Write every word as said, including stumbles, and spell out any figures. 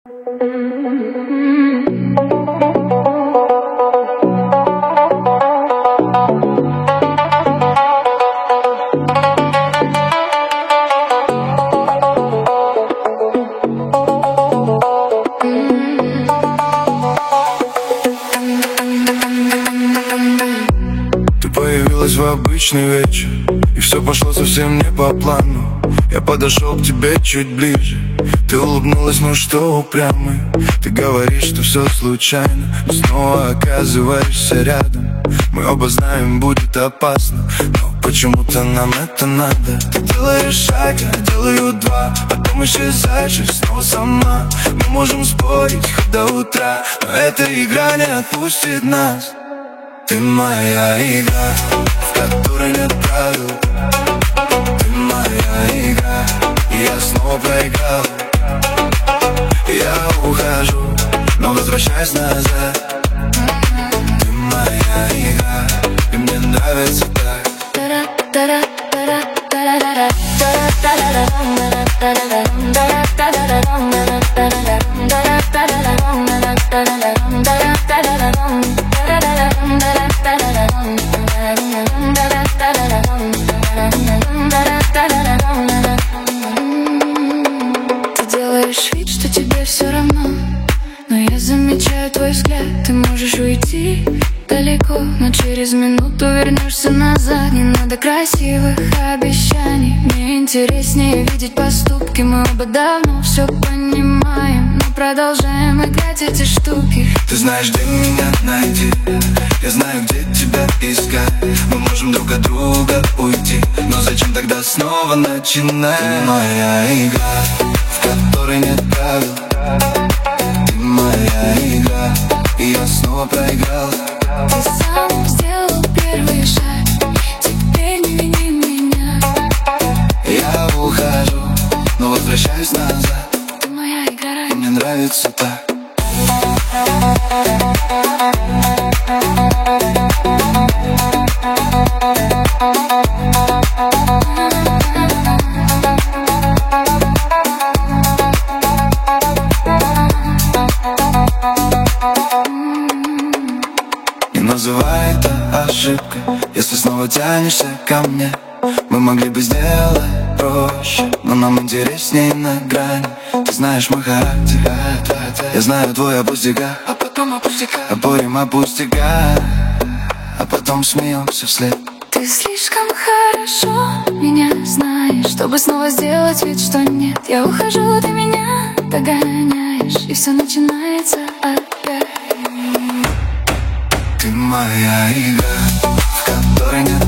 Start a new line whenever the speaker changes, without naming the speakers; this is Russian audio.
В обычный вечер, и все пошло совсем не по плану. Я подошел к тебе чуть ближе. Ты улыбнулась, ну что упрямый. Ты говоришь, что все случайно, но снова оказываешься рядом. Мы оба знаем, будет опасно, но почему-то нам это надо. Ты делаешь шаг, я делаю два, потом исчезаешь и снова сама. Мы можем спорить хоть до утра, но эта игра не отпустит нас. Ты моя игра, в которой нет правил. Ты моя игра, и я снова проиграл. Я ухожу, но возвращаюсь назад. Ты моя игра, и мне нравится так.
Ты делаешь вид, что тебе все равно, но я замечаю твой взгляд. Ты можешь уйти далеко, но через минуту вернешься назад. Не надо красивых обещаний, мне интереснее видеть поступки. Мы оба давно все понимаем, но продолжаем играть эти штуки.
Ты знаешь, где меня найти, я знаю, где тебя искать. Мы можем друг от друга уйти, но зачем тогда снова начинать? Ты моя игра, в которой нет правил. Ты моя игра, и я снова проиграл.
Ты сам сделал первый шаг, теперь не вини меня.
Я ухожу, но возвращаюсь назад.
Ты моя игра,
и мне нравится так. Не называй это ошибкой, если снова тянешься ко мне. Мы могли бы сделать проще, но нам интереснее на грани. Ты знаешь мой характер, я знаю твой о пустяках,
а потом о пустяках.
Спорим о пустяках, а потом смеемся вслед.
Ты слишком хорошо меня знаешь, чтобы снова сделать вид, что нет. Я ухожу, ты меня догоняешь, и все начинается опять.
Ты моя игра, в которой нет